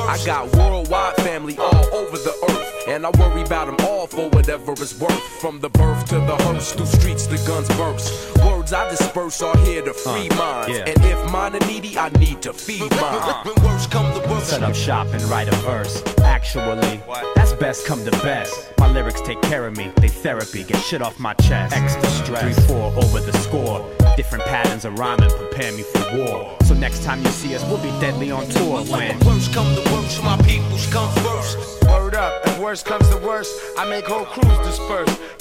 I got worldwide family all over the earth, and I worry about them all for whatever it's worth. From the birth to the hearse, through streets the guns burst. Words I disperse are here to free minds, and if mine are needy, I need to feed mine. When words come to worst, set up shop and write a verse. Actually, that's best come to best. My lyrics take care of me, they therapy, get shit off my chest. Extra stress, 3-4 over the score. Different patterns of rhyming prepare me for war. So next time you see us, we'll be deadly on tour. When words come to worst, my peoples come first. Word up, if worst comes to worst, I make whole crews disperse.